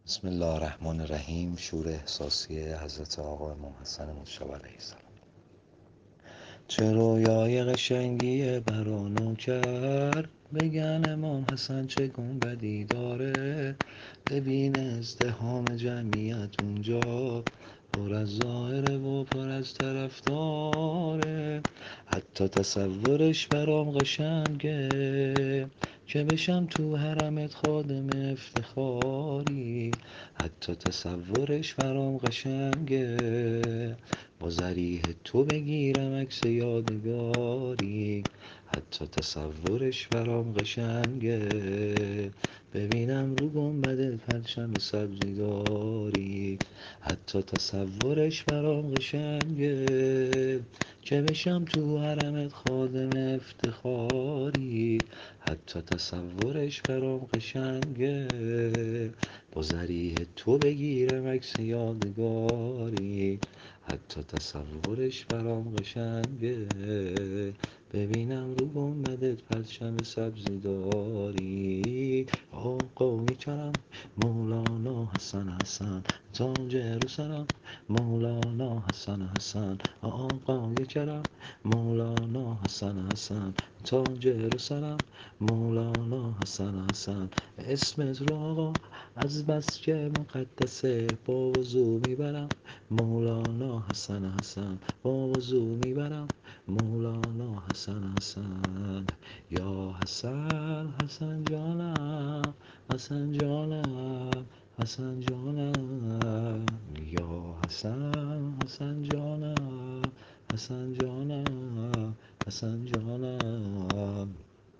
بسم الله الرحمن الرحیم. شور احساسی حضرت آقا امام حسن مجتبی علیه السلام. چه رویای قشنگی برانو کرد، بگن امام حسن چه گنبدی داره. ببین ازدحام جمعیت اونجا، پر از ظاهره و پر از طرفداره. حتی تصورش برام قشنگه که بشم تو حرمت خادم افتخاری. حتی تصورش برام قشنگه با ذریح تو بگیرم عکس یادگاری. حتی تصورش برام قشنگه ببینم رو گنبدت پرچم سبزی داری. حتی تصورش برام قشنگه که بشم تو حرمت خادم افتخاری. حتی تصورش برام قشنگه با ذریح تو بگیرم عکس یادگاری. حتی تصورش برام قشنگه ببینم رو گنبدت پرچم سبزی داری. آقای کرم مولانا حسن حسن، تاج یروشلم مولانا حسن حسن. آقای کرم مولانا حسن حسن، تاج یروشلم مولانا حسن حسن. اسمت رو آقا از بس که مقدسه با وضو میبرم مولانا حسن حسن. با وضو میبرم مولانا حسن حسن. یا حسن حسن جانم، حسن جانم، حسن جانم. یا حسن حسن جانم، حسن جانم، حسن جانم.